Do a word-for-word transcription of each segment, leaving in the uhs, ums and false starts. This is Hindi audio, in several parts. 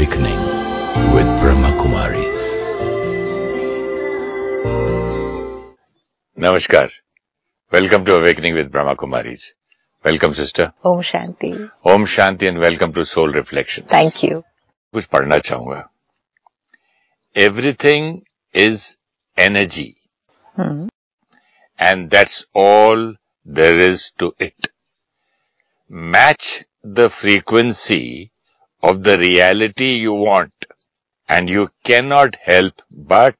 Awakening with Brahma Kumaris. Namaskar. Welcome to Awakening with Brahma Kumaris. Welcome, sister. Om Shanti. Om Shanti and welcome to Soul Reflection. Thank you. कुछ पढ़ना चाहूंगा. Everything is energy. Hmm. And that's all there is to it. Match the frequency of the reality you want, and you cannot help but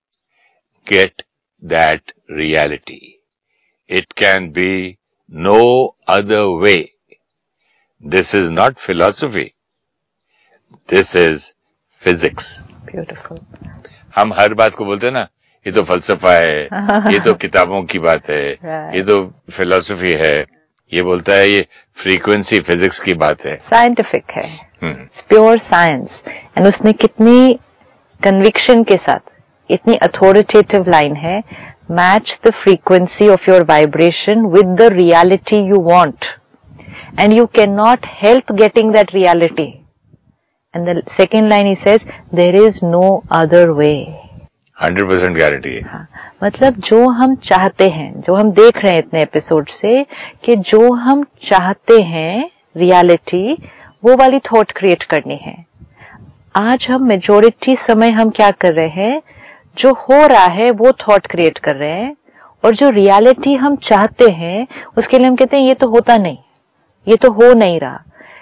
get that reality. It can be no other way. This is not philosophy. This is physics. Beautiful. हम हर बात को बोलते हैं ना, ये तो फलसफा है, ये तो किताबों की बात है, right. ये तो फिलॉसफी है, ये बोलता है ये फ्रीक्वेंसी फिजिक्स की बात है. साइंटिफिक है, hmm. Pure science. एंड उसने कितनी कन्विक्शन के साथ, इतनी अथॉरिटेटिव लाइन है, match the frequency of your vibration with the reality you want and you can not help getting that reality. And the second line ही says there is no other way. Hundred percent guarantee है. हाँ, मतलब जो हम चाहते हैं, जो हम देख रहे हैं इतने एपिसोड से, कि जो हम चाहते हैं रियलिटी, वो वाली थॉट क्रिएट करनी है. आज हम मेजॉरिटी समय हम क्या कर रहे हैं, जो हो रहा है वो थॉट क्रिएट कर रहे हैं, और जो रियलिटी हम चाहते हैं उसके लिए हम कहते हैं ये तो होता नहीं, ये तो हो नहीं रहा.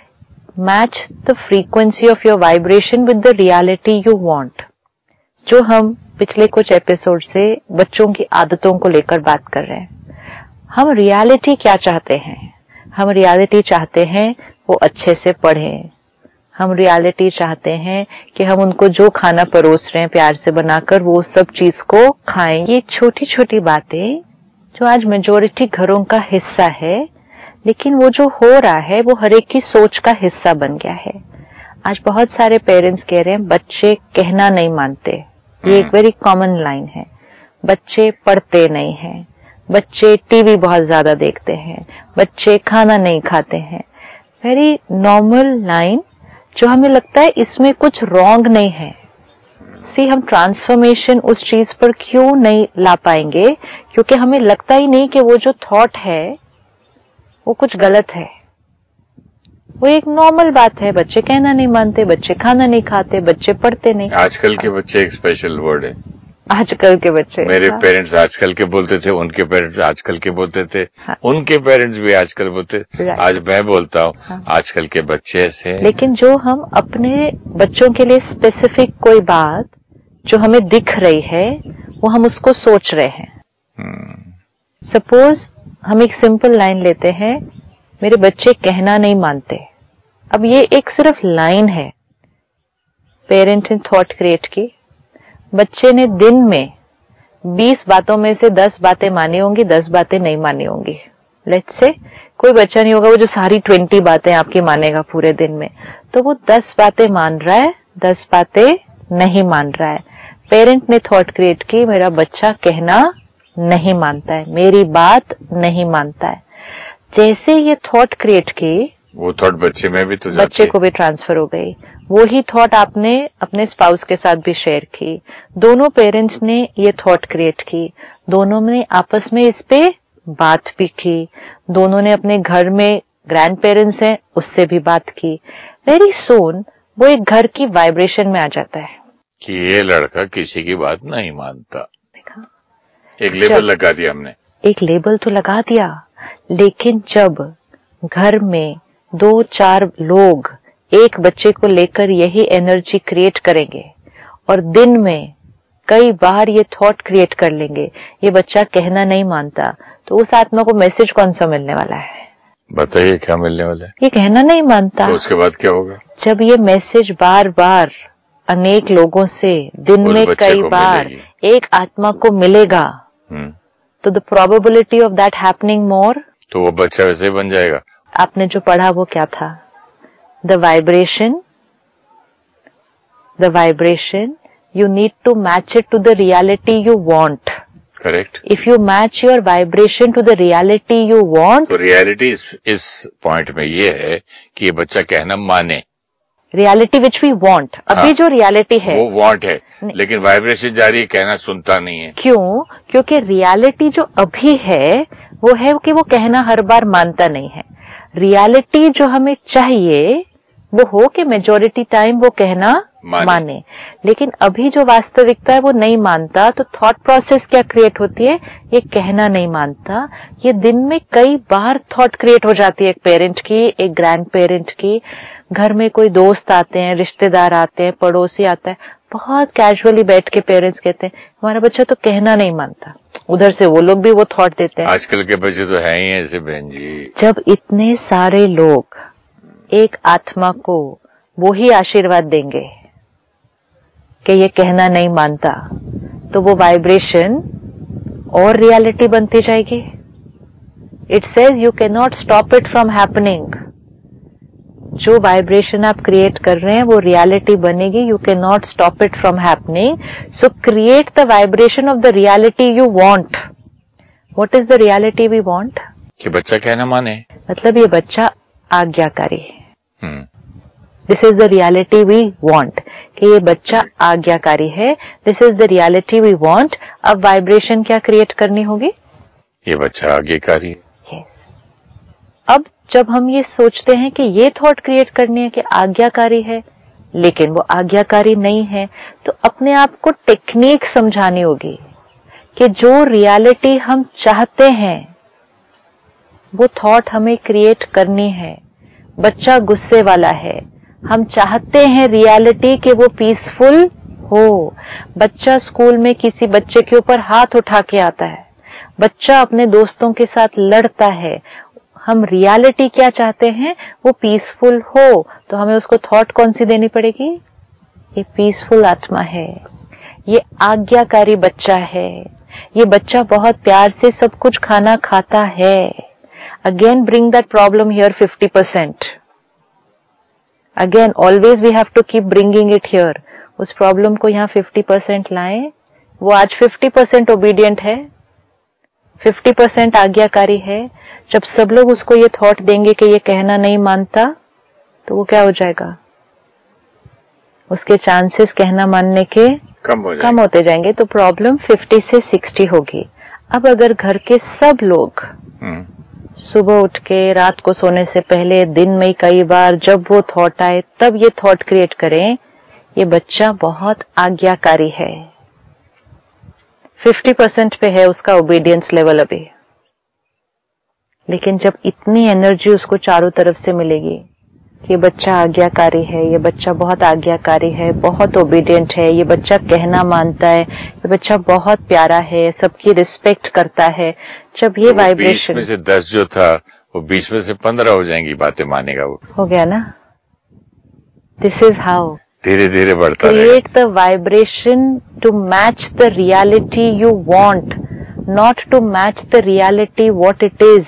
Match the frequency of your vibration with the reality you want. जो हम पिछले कुछ एपिसोड से बच्चों की आदतों को लेकर बात कर रहे हैं. हम रियलिटी क्या चाहते हैं? हम रियलिटी चाहते हैं वो अच्छे से पढ़ें. हम रियलिटी चाहते हैं कि हम उनको जो खाना परोस रहे हैं प्यार से बनाकर वो सब चीज को खाएं. ये छोटी छोटी बातें जो आज मेजॉरिटी घरों का हिस्सा है, लेकिन वो जो हो रहा है वो हर एक की सोच का हिस्सा बन गया है. आज बहुत सारे पेरेंट्स कह रहे हैं बच्चे कहना नहीं मानते. ये एक वेरी कॉमन लाइन है. बच्चे पढ़ते नहीं हैं, बच्चे टीवी बहुत ज्यादा देखते हैं, बच्चे खाना नहीं खाते हैं. वेरी नॉर्मल लाइन, जो हमें लगता है इसमें कुछ रॉन्ग नहीं है. सी, हम ट्रांसफॉर्मेशन उस चीज पर क्यों नहीं ला पाएंगे? क्योंकि हमें लगता ही नहीं कि वो जो थॉट है वो कुछ गलत है. वो एक नॉर्मल बात है. बच्चे कहना नहीं मानते, बच्चे खाना नहीं खाते, बच्चे पढ़ते नहीं. आजकल के बच्चे एक स्पेशल वर्ड है. आजकल के बच्चे, मेरे हाँ. पेरेंट्स आजकल के बोलते थे, उनके पेरेंट्स आजकल के बोलते थे, हाँ. उनके पेरेंट्स भी आजकल बोलते. right. आज मैं बोलता हूँ, हाँ. आजकल के बच्चे ऐसे हैं. लेकिन जो हम अपने बच्चों के लिए स्पेसिफिक कोई बात जो हमें दिख रही है, वो हम उसको सोच रहे हैं. Suppose hmm. हम एक सिंपल लाइन लेते हैं, मेरे बच्चे कहना नहीं मानते. अब ये एक सिर्फ लाइन है. पेरेंट ने थॉट क्रिएट की. बच्चे ने दिन में बीस बातों में से दस बातें मानी होंगी, दस बातें नहीं मानी होंगी. लेट्स से कोई बच्चा नहीं होगा वो जो सारी ट्वेंटी बातें आपकी मानेगा पूरे दिन में. तो वो दस बातें मान रहा है, दस बातें नहीं मान रहा है. पेरेंट ने थॉट क्रिएट की, मेरा बच्चा कहना नहीं मानता है, मेरी बात नहीं मानता है. जैसे ये थॉट क्रिएट की, वो थॉट बच्चे में भी तो जाती बच्चे को भी ट्रांसफर हो गई. वो ही थॉट आपने अपने स्पाउस के साथ भी शेयर की. दोनों पेरेंट्स ने ये थॉट क्रिएट की, दोनों ने आपस में इस पे बात भी की, दोनों ने अपने घर में ग्रैंड पेरेंट्स हैं उससे भी बात की. वेरी सून वो एक घर की वाइब्रेशन में आ जाता है कि ये लड़का किसी की बात नहीं मानता. देखा, एक लेबल लगा दिया हमने. एक लेबल तो लगा दिया, लेकिन जब घर में दो चार लोग एक बच्चे को लेकर यही एनर्जी क्रिएट करेंगे और दिन में कई बार ये थॉट क्रिएट कर लेंगे, ये बच्चा कहना नहीं मानता, तो उस आत्मा को मैसेज कौन सा मिलने वाला है? बताइए क्या मिलने वाला है? ये कहना नहीं मानता. तो उसके बाद क्या होगा? जब ये मैसेज बार बार अनेक लोगों से दिन में कई बार एक आत्मा को मिलेगा, तो the probability of that happening more, तो वो बच्चा वैसे ही बन जाएगा. आपने जो पढ़ा वो क्या था? The vibration, the vibration, you need to match it to the reality you want. Correct. If you match your vibration to the reality you want, तो reality इस इस पॉइंट में ये है कि ये बच्चा कहना माने. रियलिटी विच वी वांट, अभी हाँ, जो रियलिटी है वो वांट है, लेकिन वाइब्रेशन जा रही है, कहना सुनता नहीं है। क्यों? क्योंकि रियलिटी जो अभी है वो है कि वो कहना हर बार मानता नहीं है। रियलिटी जो हमें चाहिए वो हो कि मेजॉरिटी टाइम वो कहना माने।, माने लेकिन अभी जो वास्तविकता है वो नहीं मानता, तो थॉट प्रोसेस क्या क्रिएट होती है, ये कहना नहीं मानता। ये दिन में कई बार थॉट क्रिएट हो जाती है, एक पेरेंट की, एक ग्रैंड पेरेंट की, घर में कोई दोस्त आते हैं, रिश्तेदार आते हैं, पड़ोसी आता है, बहुत कैजुअली बैठ के पेरेंट्स कहते हैं हमारा बच्चा तो कहना नहीं मानता, उधर से वो लोग भी वो थॉट देते हैं। आजकल के बच्चे तो है ही ऐसे बहन जी। जब इतने सारे लोग एक आत्मा को वो ही आशीर्वाद देंगे कि ये कहना नहीं मानता, तो वो वाइब्रेशन और रियलिटी बनती जाएगी। It says you can not stop it from happening. जो वाइब्रेशन आप क्रिएट कर रहे हैं वो रियलिटी बनेगी, you can not stop it from happening. So create the vibration of the reality you want. What is the reality we want? कि बच्चा कहना माने, मतलब ये बच्चा आज्ञाकारी है। Hmm this is the reality we want, कि ये बच्चा आज्ञाकारी है। This is the reality we want. अब वाइब्रेशन क्या क्रिएट करनी होगी? ये बच्चा आज्ञाकारी है। yes. अब जब हम ये सोचते हैं कि ये थॉट क्रिएट करनी है कि आज्ञाकारी है, लेकिन वो आज्ञाकारी नहीं है, तो अपने आप को टेक्निक समझानी होगी कि जो रियलिटी हम चाहते हैं वो थॉट हमें क्रिएट करनी है। बच्चा गुस्से वाला है, हम चाहते हैं रियलिटी कि वो पीसफुल हो। बच्चा स्कूल में किसी बच्चे के ऊपर हाथ उठा के आता है, बच्चा अपने दोस्तों के साथ लड़ता है, हम रियलिटी क्या चाहते हैं, वो पीसफुल हो। तो हमें उसको थॉट कौन सी देनी पड़ेगी? ये पीसफुल आत्मा है, ये आज्ञाकारी बच्चा है, ये बच्चा बहुत प्यार से सब कुछ खाना खाता है। Again bring that problem here fifty percent. Again always we have to keep bringing it here. उस प्रॉब्लम को यहाँ फिफ्टी परसेंट लाएं। वो आज फिफ्टी परसेंट ओबीडियंट है, फिफ्टी परसेंट आज्ञाकारी है। जब सब लोग उसको ये थॉट देंगे कि ये कहना नहीं मानता, तो वो क्या हो जाएगा? उसके चांसेस कहना मानने के कम हो कम होते जाएंगे। तो प्रॉब्लम फिफ्टी से सिक्सटी होगी। अब अगर घर के सब लोग सुबह उठ के रात को सोने से पहले दिन में कई बार जब वो थॉट आए तब ये थॉट क्रिएट करें, ये बच्चा बहुत आज्ञाकारी है, फिफ्टी परसेंट पे है उसका ओबीडियंस लेवल अभी। लेकिन जब इतनी एनर्जी उसको चारों तरफ से मिलेगी कि ये बच्चा आज्ञाकारी है, ये बच्चा बहुत आज्ञाकारी है, बहुत ओबीडियंट है, ये बच्चा कहना मानता है, ये बच्चा बहुत प्यारा है, सबकी रिस्पेक्ट करता है। जब ये वाइब्रेशन बीस में से दस जो था वो बीस में से पंद्रह हो जाएंगी बातें मानेगा वो। हो गया ना? दिस इज हाउ धीरे धीरे बढ़ता है। Create the vibration to match the reality you want, not to match the reality what it is.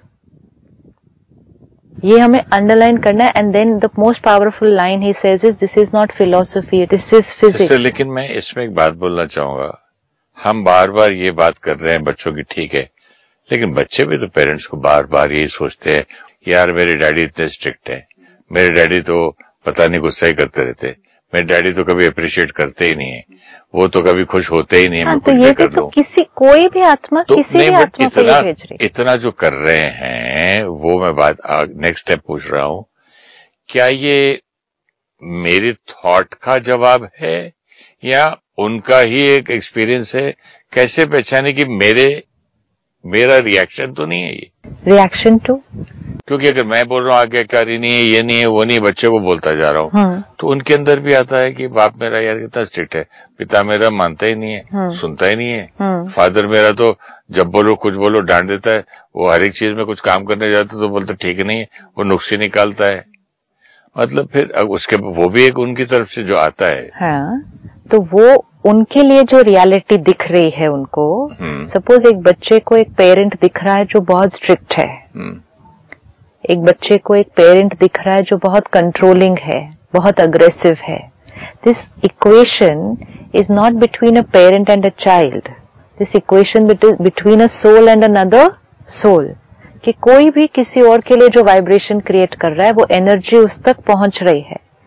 ये हमें अंडरलाइन करना है। And then the most powerful line ही says is this is not philosophy, this is physics. लेकिन मैं इसमें एक बात बोलना चाहूंगा, हम बार बार ये बात कर रहे हैं बच्चों की, ठीक है, लेकिन बच्चे भी तो पेरेंट्स को बार बार यही सोचते हैं, यार मेरे डैडी इतने स्ट्रिक्ट है, मेरे डैडी तो पता नहीं गुस्सा ही करते रहते, मेरे डैडी तो कभी अप्रिशिएट करते ही नहीं है, वो तो कभी खुश होते ही नहीं है। हाँ, मैं तो कुछ ये भी कर तो लूं। किसी कोई भी आत्मा तो किसी भी आत्मा को ये भेज रही। इतना जो कर रहे हैं वो मैं बात नेक्स्ट स्टेप पूछ रहा हूं, क्या ये मेरे थॉट का जवाब है या उनका ही एक एक्सपीरियंस है? कैसे पहचाने कि मेरे मेरा रिएक्शन तो नहीं है ये? रिएक्शन टू, क्योंकि अगर मैं बोल रहा हूँ आज्ञाकारी नहीं है, ये नहीं है, वो नहीं, बच्चे को बोलता जा रहा हूँ, हाँ। तो उनके अंदर भी आता है कि बाप मेरा यार कितना स्ट्रिक्ट है, पिता मेरा मानता ही नहीं है, हाँ। सुनता ही नहीं है, हाँ। फादर मेरा तो जब बोलो कुछ बोलो डांट देता है, वो हर एक चीज में कुछ काम करने जाता तो बोलता ठीक नहीं है, वो नुक्से निकालता है। मतलब फिर उसके वो भी एक उनकी तरफ से जो आता है, हाँ, तो वो उनके लिए जो रियलिटी दिख रही है उनको। सपोज एक बच्चे को एक पेरेंट दिख रहा है जो बहुत स्ट्रिक्ट है, एक बच्चे को एक पेरेंट दिख रहा है जो बहुत कंट्रोलिंग है, बहुत अग्रेसिव है। This equation is not between a parent and a child, this equation between a soul and another soul. कि कोई भी किसी और के लिए जो वाइब्रेशन क्रिएट कर रहा है वो एनर्जी उस तक पहुंच रही है।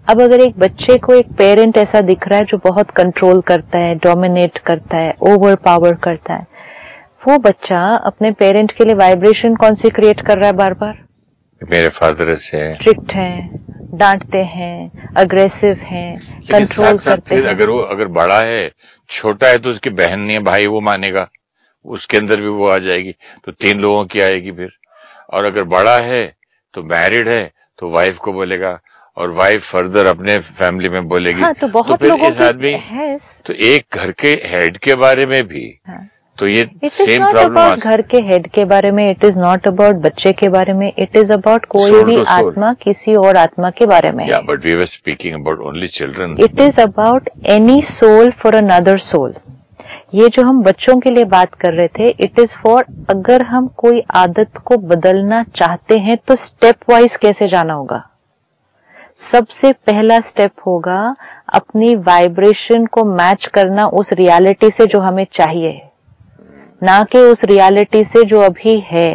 अब अगर एक बच्चे को एक पेरेंट ऐसा दिख रहा है जो बहुत कंट्रोल करता है, डोमिनेट करता है, ओवर पावर करता है, वो बच्चा अपने पेरेंट के लिए वाइब्रेशन कौन सी क्रिएट कर रहा है? बार बार मेरे फादर से स्ट्रिक्ट हैं, डांटते हैं, अग्रेसिव हैं, कंट्रोल करते हैं। अगर वो अगर बड़ा है, छोटा है तो उसकी बहन नहीं है, भाई वो मानेगा, उसके अंदर भी वो आ जाएगी, तो तीन लोगों की आएगी फिर। और अगर बड़ा है तो मैरिड है तो वाइफ को बोलेगा, और वाइफ फर्दर अपने फैमिली में बोलेगी। हाँ, तो बहुत तो लोगों इस आदमी है। तो एक घर के हेड के बारे में भी हाँ। तो ये सेम प्रॉब्लम घर के हेड के बारे में, इट इज नॉट अबाउट बच्चे के बारे में, इट इज अबाउट कोई भी आत्मा किसी और आत्मा के बारे में। या but we were speaking about only children. It is about any soul for another soul. ये जो हम बच्चों के लिए बात कर रहे थे, इट इज फॉर अगर हम कोई आदत को बदलना चाहते हैं तो स्टेप वाइज कैसे जाना होगा। सबसे पहला स्टेप होगा अपनी वाइब्रेशन को मैच करना उस रियलिटी से जो हमें चाहिए, ना कि उस रियलिटी से जो अभी है।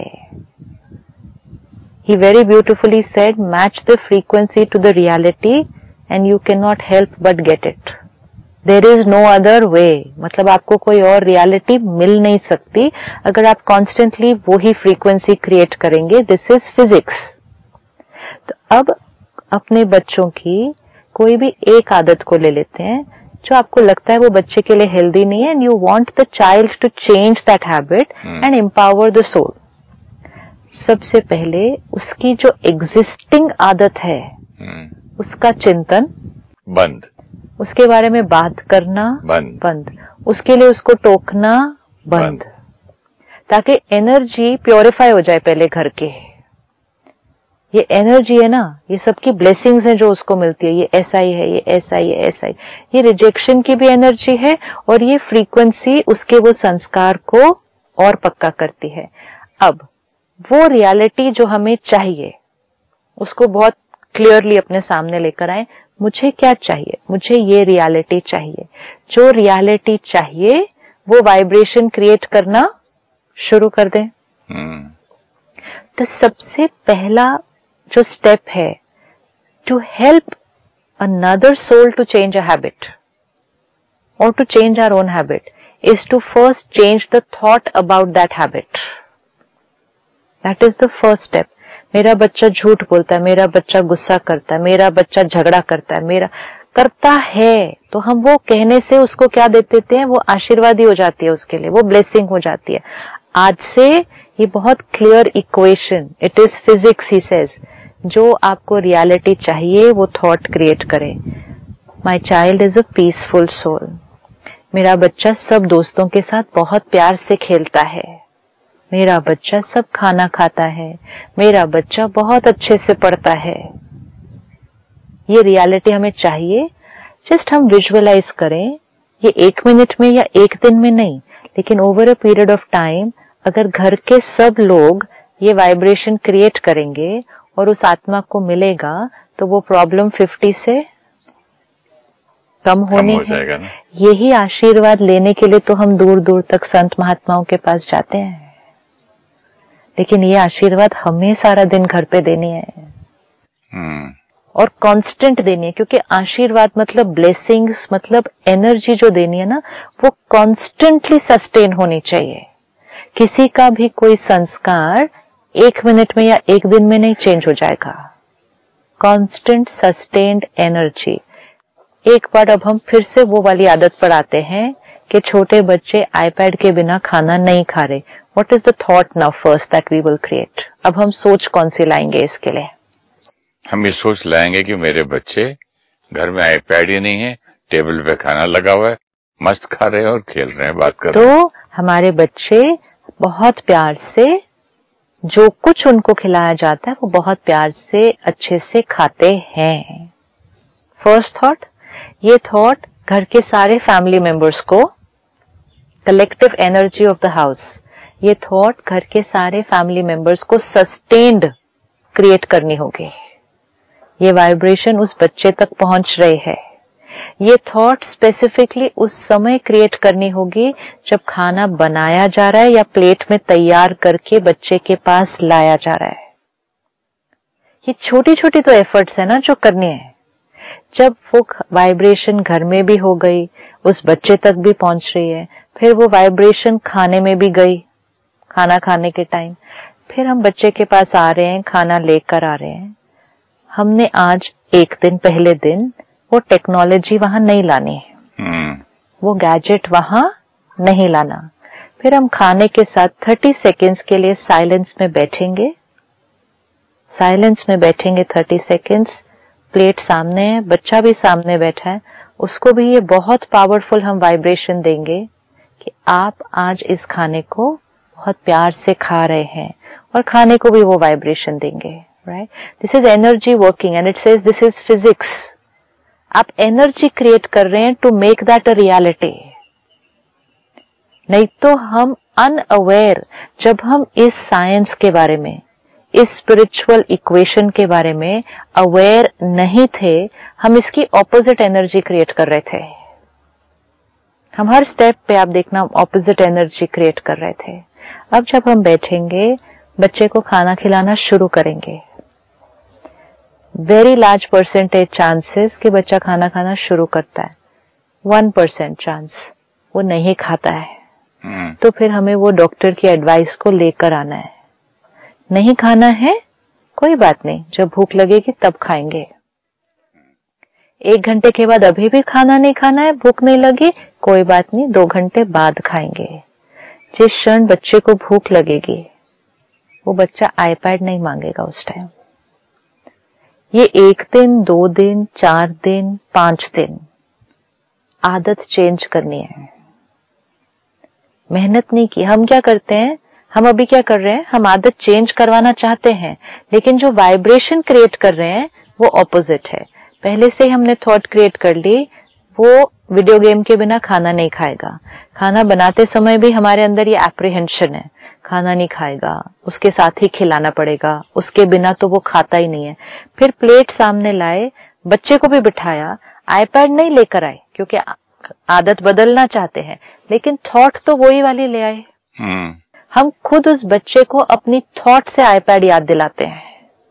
He very beautifully said, match the frequency to the reality and you cannot help but get it. There is no other way. मतलब आपको कोई और रियलिटी मिल नहीं सकती अगर आप कॉन्स्टेंटली वो ही फ्रीक्वेंसी क्रिएट करेंगे। This is physics. तो अब अपने बच्चों की कोई भी एक आदत को ले लेते हैं जो आपको लगता है वो बच्चे के लिए हेल्दी नहीं है, and you want the child to change that habit and empower the soul. सबसे पहले उसकी जो एग्जिस्टिंग आदत है hmm. उसका चिंतन बंद, उसके बारे में बात करना बंद बंद उसके लिए उसको टोकना बंद, बंद। ताकि एनर्जी प्योरीफाई हो जाए पहले घर के। ये एनर्जी है ना, ये सबकी ब्लेसिंग्स हैं जो उसको मिलती है। ये ऐसा ही है, ये ऐसा ही है, ऐसा ही। ये रिजेक्शन की भी एनर्जी है और ये फ्रीक्वेंसी उसके वो संस्कार को और पक्का करती है। अब वो रियलिटी जो हमें चाहिए उसको बहुत क्लियरली अपने सामने लेकर आए। मुझे क्या चाहिए? मुझे ये रियलिटी चाहिए। जो रियलिटी चाहिए वो वाइब्रेशन क्रिएट करना शुरू कर दें। hmm. तो सबसे पहला जो स्टेप है to help another soul to change a habit और to change our own habit is to first change the thought about that habit. That is the first step. मेरा बच्चा झूठ बोलता है, मेरा बच्चा गुस्सा करता है, मेरा बच्चा झगड़ा करता है, मेरा करता है, तो हम वो कहने से उसको क्या दे देते हैं? वो आशीर्वादी हो जाती है, उसके लिए वो ब्लेसिंग हो जाती है। आज से ये बहुत clear equation, it is physics ही सेज, जो आपको रियलिटी चाहिए वो थॉट क्रिएट करें। My child is a peaceful soul. मेरा बच्चा सब दोस्तों के साथ बहुत प्यार से खेलता है, मेरा बच्चा सब खाना खाता है, मेरा बच्चा बहुत अच्छे से पढ़ता है। ये रियलिटी हमें चाहिए। जस्ट हम विजुअलाइज करें, ये एक मिनट में या एक दिन में नहीं, लेकिन over a period of time अगर घर के सब लोग ये वाइब्रेशन क्रिएट करेंगे और उस आत्मा को मिलेगा तो वो प्रॉब्लम फिफ्टी से कम होनी हो जाएगा है। यही आशीर्वाद लेने के लिए तो हम दूर दूर तक संत महात्माओं के पास जाते हैं, लेकिन ये आशीर्वाद हमें सारा दिन घर पे देनी है hmm. और कांस्टेंट देनी है, क्योंकि आशीर्वाद मतलब ब्लेसिंग्स मतलब एनर्जी जो देनी है ना, वो कांस्टेंटली सस्टेन होनी चाहिए। किसी का भी कोई संस्कार एक मिनट में या एक दिन में नहीं चेंज हो जाएगा। Constant sustained energy. एक बार अब हम फिर से वो वाली आदत पर आते हैं कि छोटे बच्चे आईपैड के बिना खाना नहीं खा रहे। What is the thought now first that we will create? अब हम सोच कौन सी लाएंगे इसके लिए? हम ये सोच लाएंगे कि मेरे बच्चे घर में आईपैड ही नहीं है, टेबल पे खाना लगा हुआ है, मस्त खा रहे हैं और खेल रहे हैं, बात कर रहे हैं। तो हमारे बच्चे बहुत प्यार से जो कुछ उनको खिलाया जाता है वो बहुत प्यार से अच्छे से खाते हैं। First thought. ये थॉट घर के सारे फैमिली मेंबर्स को, collective energy of the house, ये थॉट घर के सारे फैमिली मेंबर्स को सस्टेन्ड क्रिएट करनी होगी। ये वाइब्रेशन उस बच्चे तक पहुंच रही है। ये थॉट स्पेसिफिकली उस समय क्रिएट करनी होगी जब खाना बनाया जा रहा है या प्लेट में तैयार करके बच्चे के पास लाया जा रहा है। ये छोटी छोटी तो एफर्ट्स है ना जो करनी है। जब वो वाइब्रेशन घर में भी हो गई, उस बच्चे तक भी पहुंच रही है, फिर वो वाइब्रेशन खाने में भी गई, खाना खाने के टाइम, फिर हम बच्चे के पास आ रहे हैं, खाना लेकर आ रहे हैं, हमने आज एक दिन पहले दिन वो टेक्नोलॉजी वहां नहीं लानी है, hmm. वो गैजेट वहां नहीं लाना। फिर हम खाने के साथ तीस सेकेंड्स के लिए साइलेंस में बैठेंगे, साइलेंस में बैठेंगे तीस सेकेंड्स, प्लेट सामने है, बच्चा भी सामने बैठा है, उसको भी ये बहुत पावरफुल हम वाइब्रेशन देंगे कि आप आज इस खाने को बहुत प्यार से खा रहे हैं, और खाने को भी वो वाइब्रेशन देंगे, right. This is energy working and it says this is physics. आप एनर्जी क्रिएट कर रहे हैं to make that a reality. नहीं तो हम अनअवेयर, जब हम इस साइंस के बारे में, इस स्पिरिचुअल इक्वेशन के बारे में अवेयर नहीं थे, हम इसकी ऑपोजिट एनर्जी क्रिएट कर रहे थे। हम हर स्टेप पे आप देखना ऑपोजिट एनर्जी क्रिएट कर रहे थे। अब जब हम बैठेंगे, बच्चे को खाना खिलाना शुरू करेंगे, वेरी लार्ज परसेंटेज चांसेस कि बच्चा खाना खाना शुरू करता है, वन परसेंट चांस वो नहीं खाता है, hmm. तो फिर हमें वो डॉक्टर की एडवाइस को लेकर आना है। नहीं खाना है कोई बात नहीं, जब भूख लगेगी तब खाएंगे। एक घंटे के बाद अभी भी खाना नहीं खाना है, भूख नहीं लगी, कोई बात नहीं, दो घंटे बाद खाएंगे। जिस क्षण बच्चे को भूख लगेगी, वो बच्चा आईपैड नहीं मांगेगा उस टाइम। ये एक दिन, दो दिन, चार दिन, पांच दिन आदत चेंज करनी है। मेहनत नहीं की। हम क्या करते हैं, हम अभी क्या कर रहे हैं, हम आदत चेंज करवाना चाहते हैं, लेकिन जो वाइब्रेशन क्रिएट कर रहे हैं वो ऑपोजिट है। पहले से ही हमने थॉट क्रिएट कर ली, वो वीडियो गेम के बिना खाना नहीं खाएगा। खाना बनाते समय भी हमारे अंदर ये एप्रीहेंशन है, खाना नहीं खाएगा, उसके साथ ही खिलाना पड़ेगा, उसके बिना तो वो खाता ही नहीं है। फिर प्लेट सामने लाए, बच्चे को भी बिठाया, आईपैड नहीं लेकर आए क्योंकि आदत बदलना चाहते हैं, लेकिन थॉट तो वही वाली ले आए। hmm. हम खुद उस बच्चे को अपनी थॉट से आईपैड याद दिलाते हैं।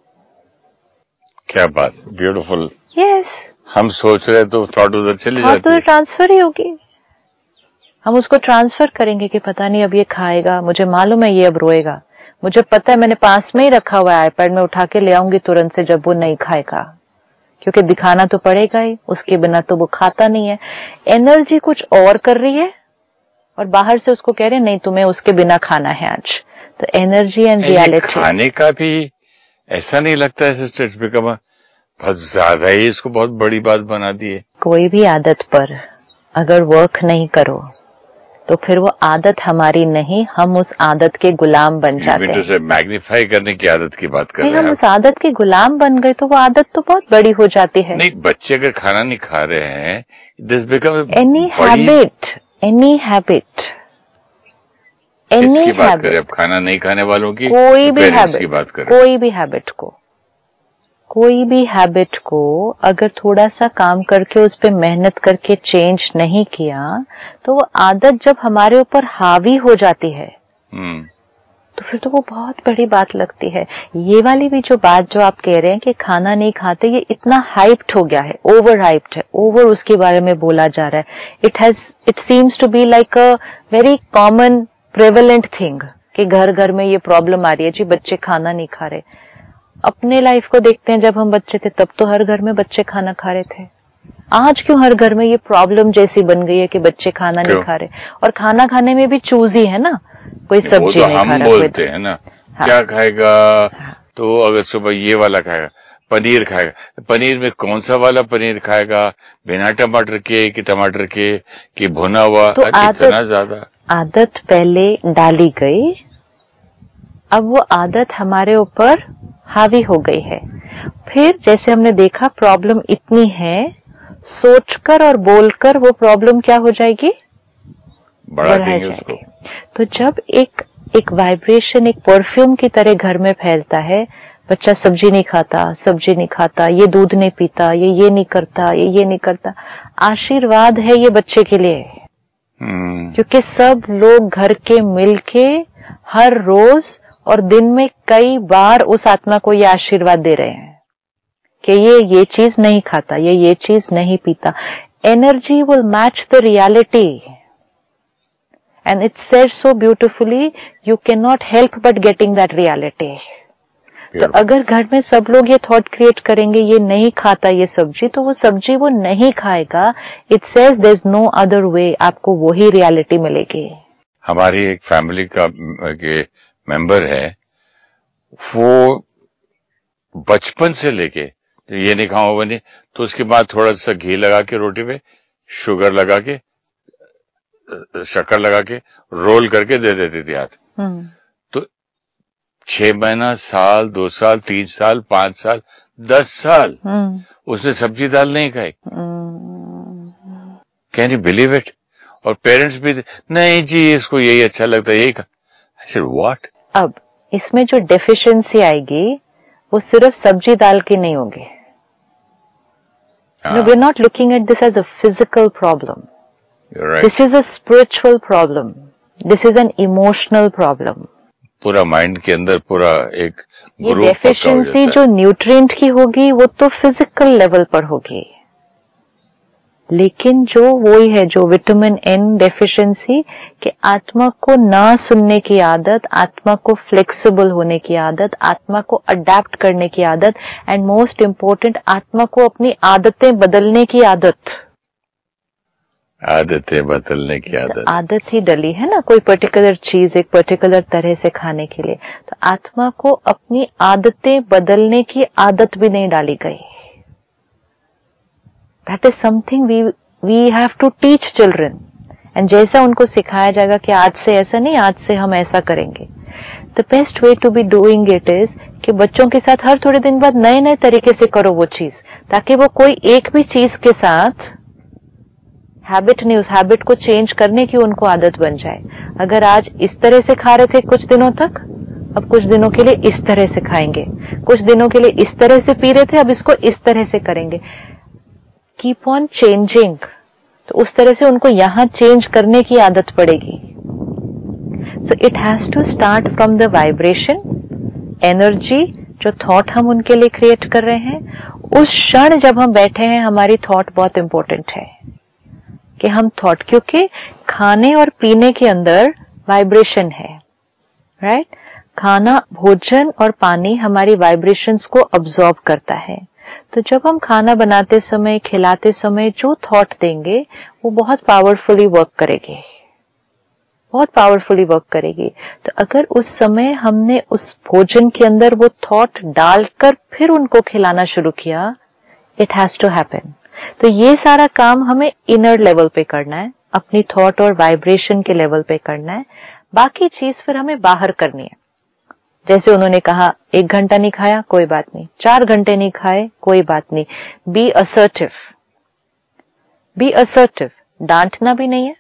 क्या बात, ब्यूटीफुल। यस, हम सोच रहे तो थॉट उधर चली जाती है, थॉट तो ट्रांसफर ही होगी। हम उसको ट्रांसफर करेंगे कि पता नहीं अब ये खाएगा, मुझे मालूम है ये अब रोएगा, मुझे पता है मैंने पास में ही रखा हुआ है आईपैड, में उठा के ले आऊंगी तुरंत से जब वो नहीं खाएगा, क्योंकि दिखाना तो पड़ेगा ही, उसके बिना तो वो खाता नहीं है। एनर्जी कुछ और कर रही है और बाहर से उसको कह रहे हैं नहीं तुम्हें उसके बिना खाना है आज। तो एनर्जी एंड रियलिटी। खाने का भी ऐसा नहीं लगता है सिस्टर, बिकम बहुत ज्यादा ही इसको बहुत बड़ी बात बना दी है। कोई भी आदत पर अगर वर्क नहीं करो तो फिर वो आदत हमारी नहीं, हम उस आदत के गुलाम बन जाते हैं। तो मैग्नीफाई करने की आदत की बात कर रहे हैं। हम उस आदत के गुलाम बन गए तो वो आदत तो बहुत बड़ी हो जाती है। नहीं, बच्चे अगर खाना नहीं खा रहे हैं, this become any habit, any habit, any habit. अब खाना नहीं खाने वालों की, कोई भी हैबिट की बात करें, कोई भी हैबिट को, कोई भी हैबिट को अगर थोड़ा सा काम करके उस पे मेहनत करके चेंज नहीं किया तो वो आदत जब हमारे ऊपर हावी हो जाती है hmm. तो फिर तो वो बहुत बड़ी बात लगती है। ये वाली भी जो बात जो आप कह रहे हैं कि खाना नहीं खाते, ये इतना हाइप्ड हो गया है, ओवर हाइप्ड है, ओवर उसके बारे में बोला जा रहा है। It has it seems to be like a very common prevalent thing कि घर घर में ये प्रॉब्लम आ रही है जी, बच्चे खाना नहीं खा रहे। अपने लाइफ को देखते हैं, जब हम बच्चे थे तब तो हर घर में बच्चे खाना खा रहे थे। आज क्यों हर घर में ये प्रॉब्लम जैसी बन गई है कि बच्चे खाना नहीं खा रहे, और खाना खाने में भी चूजी है ना, कोई सब्जी तो नहीं हम खा रहा। बोलते हैं ना, हाँ। क्या खाएगा, हाँ। तो अगर सुबह ये वाला खाएगा, पनीर खाएगा, पनीर में कौन सा वाला पनीर खाएगा, बिना टमाटर के कि टमाटर के कि भुना हुआ, तो इतना ज्यादा आदत पहले डाली गई, अब वो आदत हमारे ऊपर हावी हो गई है। फिर जैसे हमने देखा प्रॉब्लम इतनी है, सोचकर और बोलकर वो प्रॉब्लम क्या हो जाएगी, बढ़ा देंगे उसको। तो जब एक एक वाइब्रेशन एक परफ्यूम की तरह घर में फैलता है, बच्चा सब्जी नहीं खाता, सब्जी नहीं खाता, ये दूध नहीं पीता, ये ये नहीं करता, ये ये नहीं करता, आशीर्वाद है ये बच्चे के लिए। hmm. क्योंकि सब लोग घर के मिलके हर रोज और दिन में कई बार उस आत्मा को ये आशीर्वाद दे रहे हैं कि ये ये चीज नहीं खाता, ये ये चीज नहीं पीता. Energy will match the reality. And it said so beautifully, you cannot help but getting that reality. तो अगर घर में सब लोग ये थॉट क्रिएट करेंगे, ये नहीं खाता ये सब्जी, तो वो सब्जी वो नहीं खाएगा. It says there is no other way, आपको वही रियलिटी मिलेगी. हमारी एक फैमिली का के मेंबर है, वो बचपन से लेके ये नहीं खाओ वो नहीं, तो उसके बाद थोड़ा सा घी लगा के रोटी पे शुगर लगा के शक्कर लगा के रोल करके दे देती थी हाथ. तो छह महीना, साल, दो साल, तीन साल, पांच साल, दस साल उसने सब्जी दाल नहीं खाई. Can you believe it? और पेरेंट्स भी नहीं जी इसको यही अच्छा लगता है, यही खा. I said what? अब इसमें जो डेफिशिएंसी आएगी वो सिर्फ सब्जी दाल की नहीं होगी. No, we're not looking at this as a physical problem. You're right. This is a spiritual problem. This is an emotional problem. पूरा माइंड के अंदर पूरा एक ये डेफिशिएंसी जो न्यूट्रिएंट की होगी वो तो फिजिकल लेवल पर होगी, लेकिन जो वही है जो विटामिन एन डेफिशिएंसी कि आत्मा को ना सुनने की आदत, आत्मा को फ्लेक्सिबल होने की आदत, आत्मा को अडेप्ट करने की आदत, एंड मोस्ट इम्पोर्टेंट आत्मा को अपनी आदतें बदलने की आदत. आदतें बदलने की आदत आदत ही डली है ना, कोई पर्टिकुलर चीज एक पर्टिकुलर तरह से खाने के लिए, तो आत्मा को अपनी आदतें बदलने की आदत भी नहीं डाली गई. That is something we we have to teach children. And जैसा उनको सिखाया जाएगा कि आज से ऐसा नहीं, आज से हम ऐसा करेंगे. The best way to be doing it is कि बच्चों के साथ हर थोड़े दिन बाद नए नए तरीके से करो वो चीज, ताकि वो कोई एक भी चीज के साथ हैबिट नहीं, उस हैबिट को चेंज करने की उनको आदत बन जाए. अगर आज इस तरह से खा रहे थे कुछ दिनों तक, अब कुछ दिनों के लिए इस तरह से खाएंगे. कुछ दिनों के लिए इस तरह से पी रहे थे, अब इसको इस तरह से करेंगे. Keep on changing. तो उस तरह से उनको यहां चेंज करने की आदत पड़ेगी. So it has to start from the vibration, energy जो थॉट हम उनके लिए क्रिएट कर रहे हैं. उस क्षण जब हम बैठे हैं हमारी थॉट बहुत इंपॉर्टेंट है कि हम थॉट, क्योंकि खाने और पीने के अंदर वाइब्रेशन है, राइट right? खाना, भोजन और पानी हमारी वाइब्रेशंस को अब्सॉर्ब करता है. तो जब हम खाना बनाते समय, खिलाते समय जो थॉट देंगे वो बहुत पावरफुली वर्क करेगी, बहुत पावरफुली वर्क करेगी. तो अगर उस समय हमने उस भोजन के अंदर वो थॉट डालकर फिर उनको खिलाना शुरू किया, इट हैज टू हैपन. तो ये सारा काम हमें इनर लेवल पे करना है, अपनी थॉट और वाइब्रेशन के लेवल पे करना है. बाकी चीज फिर हमें बाहर करनी है. जैसे उन्होंने कहा एक घंटा नहीं खाया कोई बात नहीं, चार घंटे नहीं खाए कोई बात नहीं. Be assertive, be assertive. डांटना भी नहीं है,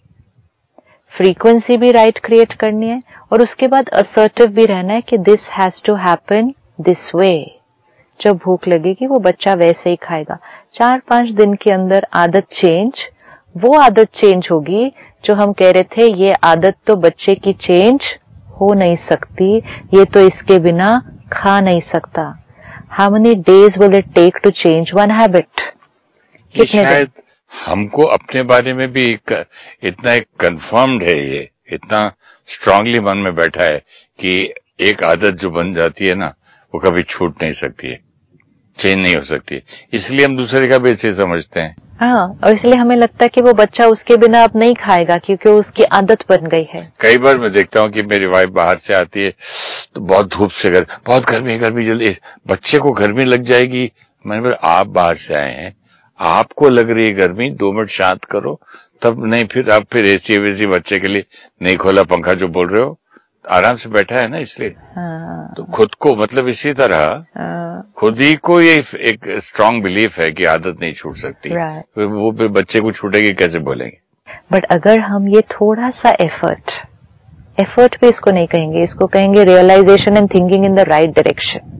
फ्रीक्वेंसी भी राइट क्रिएट करनी है, और उसके बाद असर्टिव भी रहना है कि this has to happen this way. जब भूख लगेगी वो बच्चा वैसे ही खाएगा. चार पांच दिन के अंदर आदत चेंज, वो आदत चेंज होगी जो हम कह रहे थे ये आदत तो बच्चे की चेंज हो नहीं सकती, ये तो इसके बिना खा नहीं सकता. How many days will it take to change one habit? कितने शायद हमको अपने बारे में भी इतना एक कंफर्म्ड है, ये इतना स्ट्रांगली मन में बैठा है कि एक आदत जो बन जाती है ना वो कभी छूट नहीं सकती है, चेंज नहीं हो सकती. इसलिए हम दूसरे का भी ऐसे समझते हैं. हाँ, और इसलिए हमें लगता है कि वो बच्चा उसके बिना अब नहीं खाएगा क्योंकि उसकी आदत बन गई है. कई बार मैं देखता हूँ कि मेरी वाइफ बाहर से आती है तो बहुत धूप से, घर बहुत गर्मी गर्मी, जल्दी बच्चे को गर्मी लग जाएगी. मैंने बोला आप बाहर से आए हैं, आपको लग रही है गर्मी, दो मिनट शांत करो तब. नहीं, फिर आप फिर एसी वेसी बच्चे के लिए नहीं खोला, पंखा जो बोल रहे हो, आराम से बैठा है ना इसलिए. हाँ. तो खुद को मतलब इसी तरह हाँ. खुद ही को ये एक स्ट्रांग बिलीफ है कि आदत नहीं छूट सकती. right. वो फिर बच्चे को छूटेगी कैसे बोलेंगे. बट अगर हम ये थोड़ा सा एफर्ट, एफर्ट भी इसको नहीं कहेंगे, इसको कहेंगे realization and thinking in the right direction.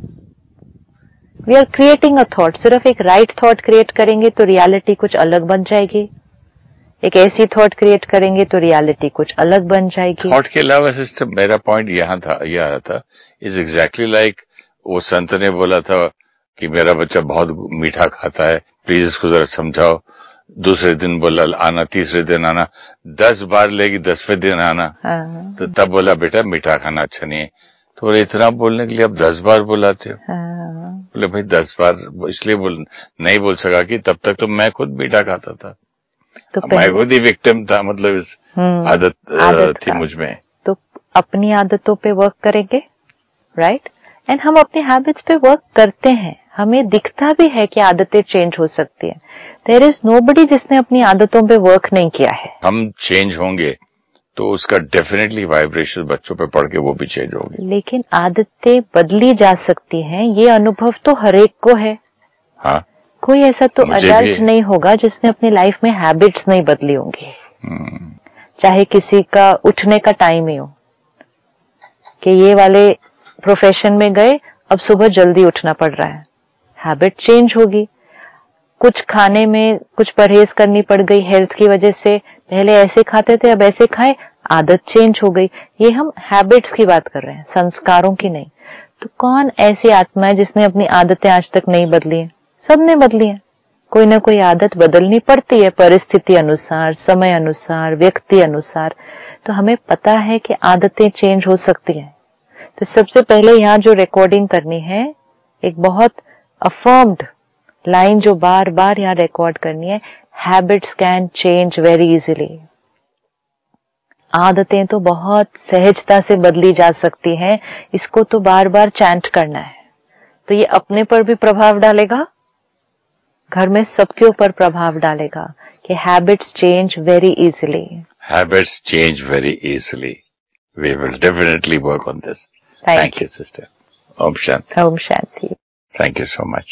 We are creating a thought. सिर्फ एक राइट थॉट क्रिएट करेंगे तो रियलिटी कुछ अलग बन जाएगी. एक ऐसी थॉट क्रिएट करेंगे तो रियलिटी कुछ अलग बन जाएगी. थॉट के अलावा सिस्टम, मेरा पॉइंट यहाँ था, ये आ रहा था, इज एग्जैक्टली लाइक वो संत ने बोला था कि मेरा बच्चा बहुत मीठा खाता है, प्लीज इसको जरा समझाओ। दूसरे दिन बोला आना, तीसरे दिन आना, दस बार लेगी, दसवें दिन आना। हाँ। तो तब बोला बेटा मीठा खाना अच्छा नहीं है। तो बोले इतना बोलने के लिए अब दस बार बुलाते हो? हाँ। बोले भाई दस बार इसलिए बोल नहीं बोल सका कि तब तक तो मैं खुद मीठा खाता था, तो मैं खुद ही विक्टिम था, मतलब इस आदत, आदत थी मुझ में। तो अपनी आदतों पे वर्क करेंगे, राइट? एंड हम अपने हैबिट्स पे वर्क करते हैं, हमें दिखता भी है कि आदतें चेंज हो सकती है। देयर इज नोबडी जिसने अपनी आदतों पे वर्क नहीं किया है। हम चेंज होंगे तो उसका डेफिनेटली वाइब्रेशन बच्चों पे पड़ के वो भी चेंज होगी। लेकिन आदतें बदली जा सकती हैं, ये अनुभव तो हर एक को है। हाँ, कोई ऐसा तो अडल्ट नहीं होगा जिसने अपनी लाइफ में हैबिट्स नहीं बदली होंगी। चाहे किसी का उठने का टाइम ही हो कि ये वाले प्रोफेशन में गए, अब सुबह जल्दी उठना पड़ रहा है, हैबिट चेंज होगी। कुछ खाने में कुछ परहेज करनी पड़ गई हेल्थ की वजह से, पहले ऐसे खाते थे अब ऐसे खाए, आदत चेंज हो गई। ये हम हैबिट्स की बात कर रहे हैं, संस्कारों की नहीं। तो कौन ऐसी आत्मा है जिसने अपनी आदतें आज तक नहीं बदली है? सबने बदली है। कोई ना कोई आदत बदलनी पड़ती है, परिस्थिति अनुसार, समय अनुसार, व्यक्ति अनुसार। तो हमें पता है कि आदतें चेंज हो सकती हैं। तो सबसे पहले यहाँ जो रिकॉर्डिंग करनी है, एक बहुत अफर्म्ड लाइन जो बार बार यहाँ रिकॉर्ड करनी है, habits can change very easily. आदतें तो बहुत सहजता से बदली जा सकती हैं, इसको तो बार बार चैंट करना है। तो ये अपने पर भी प्रभाव डालेगा, घर में सबके ऊपर प्रभाव डालेगा कि habits change very easily. Habits change very easily. We will definitely work on this. Thank you sister. ओम शांति। ओम शांति। Thank you so much.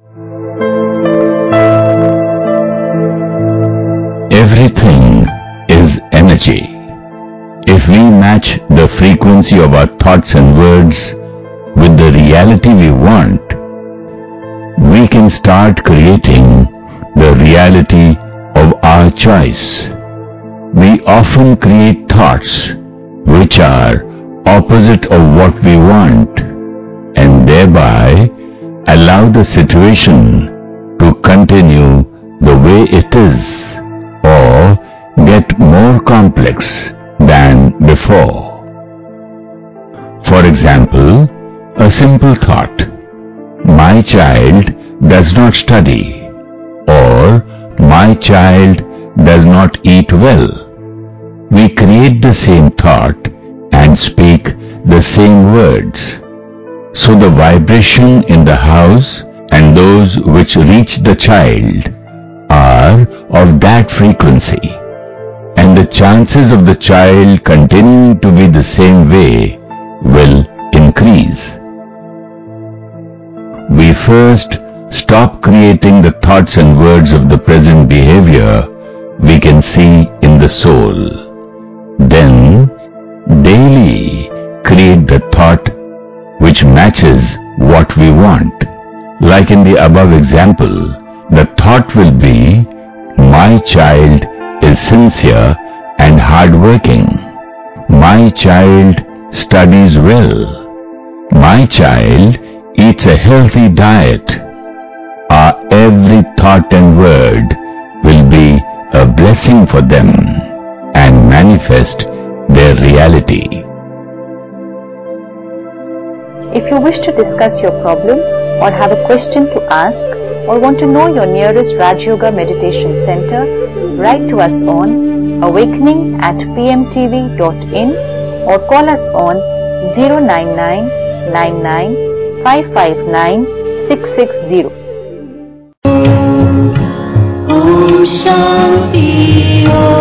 Everything is energy. If we match the frequency of our thoughts and words with the reality we want, we can start creating the reality of our choice. We often create thoughts which are opposite of what we want, and thereby allow the situation to continue the way it is or get more complex than before. For example, a simple thought, my child does not study, or my child does not eat well. We create the same thought and speak the same words. So the vibration in the house and those which reach the child are of that frequency, and the chances of the child continuing to be the same way will increase. We first stop creating the thoughts and words of the present behavior we can see in the soul. Then daily create the thought which matches what we want. Like in the above example, the thought will be, my child is sincere and hardworking. My child studies well. My child eats a healthy diet. Our every thought and word will be a blessing for them and manifest their reality. If you wish to discuss your problem or have a question to ask or want to know your nearest Raj Yoga Meditation Center, write to us on awakening at p m t v dot in or call us on zero nine nine nine nine five five nine six six zero. Om Shanti Om.